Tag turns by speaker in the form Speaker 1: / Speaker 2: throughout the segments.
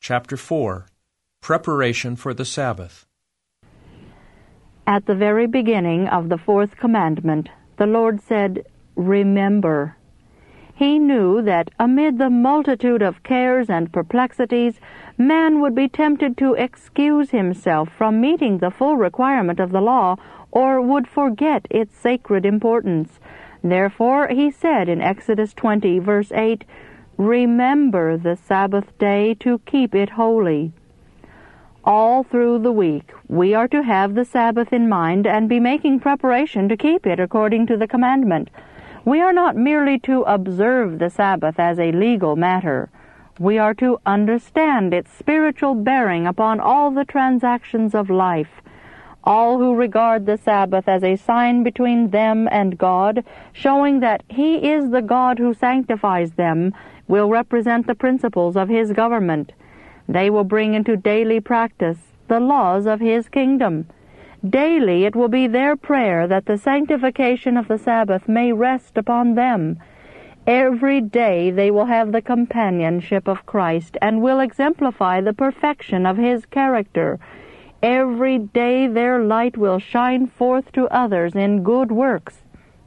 Speaker 1: Chapter 4. Preparation for the Sabbath.
Speaker 2: At the very beginning of the fourth commandment, the Lord said, "Remember." He knew that amid the multitude of cares and perplexities, man would be tempted to excuse himself from meeting the full requirement of the law, or would forget its sacred importance. Therefore he said in Exodus 20, verse 8, "Remember the Sabbath day to keep it holy." All through the week, we are to have the Sabbath in mind and be making preparation to keep it according to the commandment. We are not merely to observe the Sabbath as a legal matter. We are to understand its spiritual bearing upon all the transactions of life. All who regard the Sabbath as a sign between them and God, showing that He is the God who sanctifies them, will represent the principles of His government. They will bring into daily practice the laws of His kingdom. Daily it will be their prayer that the sanctification of the Sabbath may rest upon them. Every day they will have the companionship of Christ and will exemplify the perfection of His character. Every day their light will shine forth to others in good works.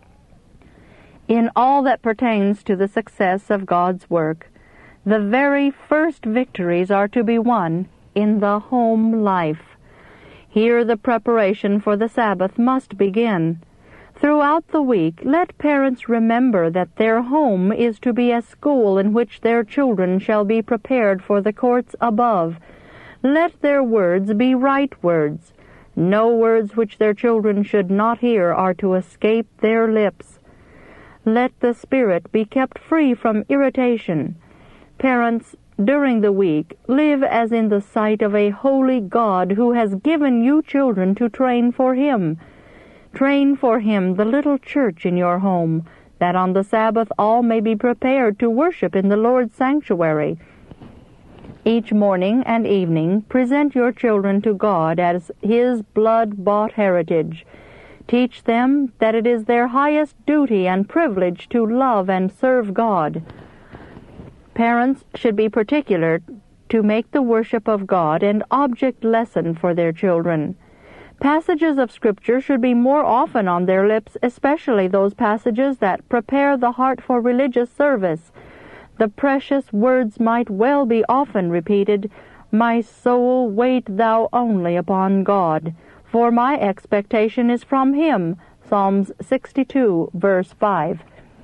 Speaker 2: In all that pertains to the success of God's work, the very first victories are to be won in the home life. Here the preparation for the Sabbath must begin. Throughout the week, let parents remember that their home is to be a school in which their children shall be prepared for the courts above. Let their words be right words. No words which their children should not hear are to escape their lips. Let the spirit be kept free from irritation. Parents, during the week, live as in the sight of a holy God who has given you children to train for Him. Train for Him the little church in your home, that on the Sabbath all may be prepared to worship in the Lord's sanctuary. Each morning and evening, present your children to God as His blood-bought heritage. Teach them that it is their highest duty and privilege to love and serve God. Parents should be particular to make the worship of God an object lesson for their children. Passages of Scripture should be more often on their lips, especially those passages that prepare the heart for religious service. The precious words might well be often repeated, "My soul, wait thou only upon God, for my expectation is from Him." Psalms 62, verse 5.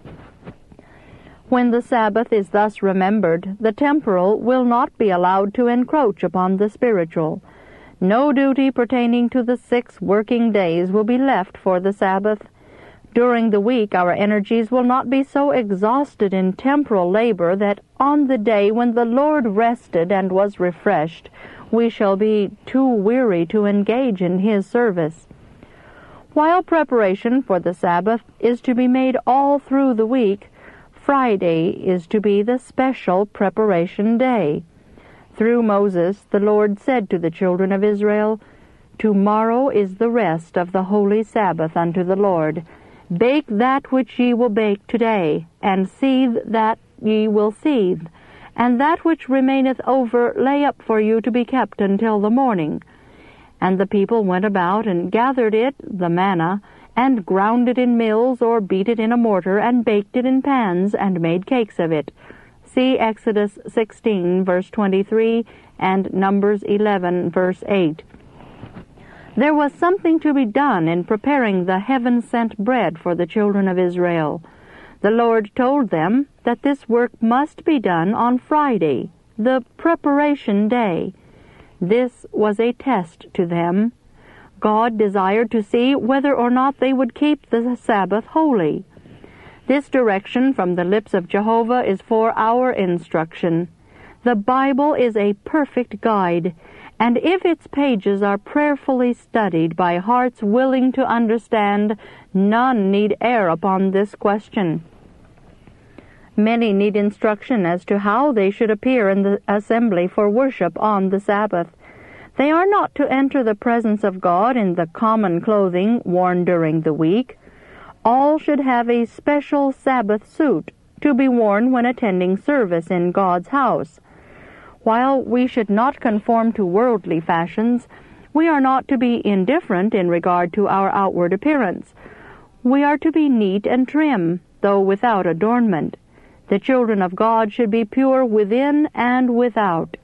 Speaker 2: When the Sabbath is thus remembered, the temporal will not be allowed to encroach upon the spiritual. No duty pertaining to the 6 working days will be left for the Sabbath. During the week our energies will not be so exhausted in temporal labor that on the day when the Lord rested and was refreshed, we shall be too weary to engage in His service. While preparation for the Sabbath is to be made all through the week, Friday is to be the special preparation day. Through Moses, the Lord said to the children of Israel, "Tomorrow is the rest of the holy Sabbath unto the Lord. Bake that which ye will bake today, and seethe that ye will seethe, and that which remaineth over lay up for you to be kept until the morning." And the people went about and gathered it, the manna, and ground it in mills, or beat it in a mortar, and baked it in pans, and made cakes of it. See Exodus 16, verse 23, and Numbers 11, verse 8. There was something to be done in preparing the heaven-sent bread for the children of Israel. The Lord told them that this work must be done on Friday, the preparation day. This was a test to them. God desired to see whether or not they would keep the Sabbath holy. This direction from the lips of Jehovah is for our instruction. The Bible is a perfect guide, and if its pages are prayerfully studied by hearts willing to understand, none need err upon this question. Many need instruction as to how they should appear in the assembly for worship on the Sabbath. They are not to enter the presence of God in the common clothing worn during the week. All should have a special Sabbath suit to be worn when attending service in God's house. While we should not conform to worldly fashions, we are not to be indifferent in regard to our outward appearance. We are to be neat and trim, though without adornment. The children of God should be pure within and without.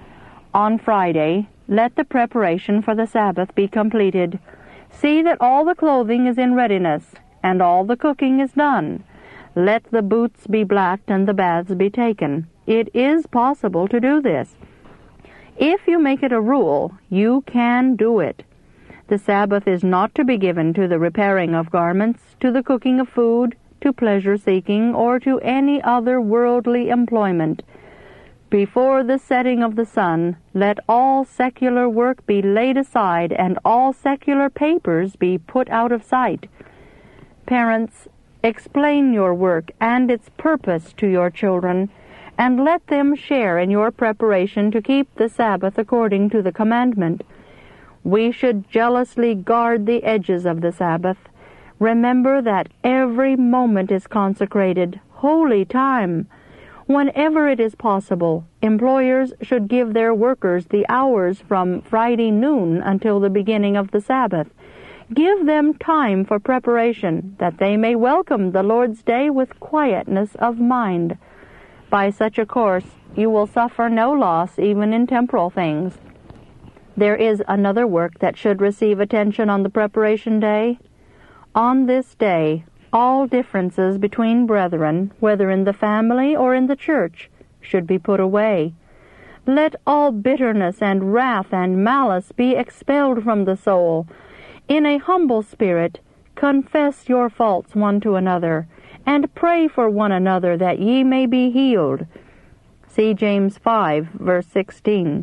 Speaker 2: On Friday, let the preparation for the Sabbath be completed. See that all the clothing is in readiness, and all the cooking is done. Let the boots be blacked and the baths be taken. It is possible to do this. If you make it a rule, you can do it. The Sabbath is not to be given to the repairing of garments, to the cooking of food, to pleasure-seeking, or to any other worldly employment. Before the setting of the sun, let all secular work be laid aside and all secular papers be put out of sight. Parents, explain your work and its purpose to your children, and let them share in your preparation to keep the Sabbath according to the commandment. We should jealously guard the edges of the Sabbath. Remember that every moment is consecrated, holy time. Whenever it is possible, employers should give their workers the hours from Friday noon until the beginning of the Sabbath. Give them time for preparation, that they may welcome the Lord's day with quietness of mind. By such a course, you will suffer no loss even in temporal things. There is another work that should receive attention on the preparation day. On this day, all differences between brethren, whether in the family or in the church, should be put away. Let all bitterness and wrath and malice be expelled from the soul. In a humble spirit, confess your faults one to another, and pray for one another that ye may be healed. See James 5, verse 16.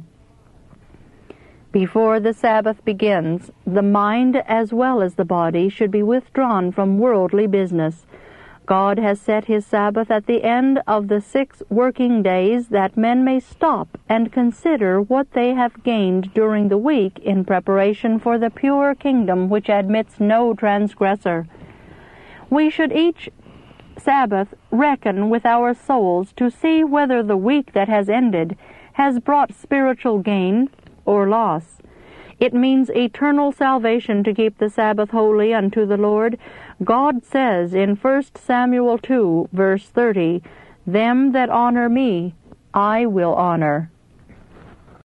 Speaker 2: Before the Sabbath begins, the mind as well as the body should be withdrawn from worldly business. God has set his Sabbath at the end of the 6 working days that men may stop and consider what they have gained during the week in preparation for the pure kingdom which admits no transgressor. We should each Sabbath reckon with our souls to see whether the week that has ended has brought spiritual gain or loss. It means eternal salvation to keep the Sabbath holy unto the Lord. God says in 1 Samuel 2, verse 30, "Them that honor me, I will honor."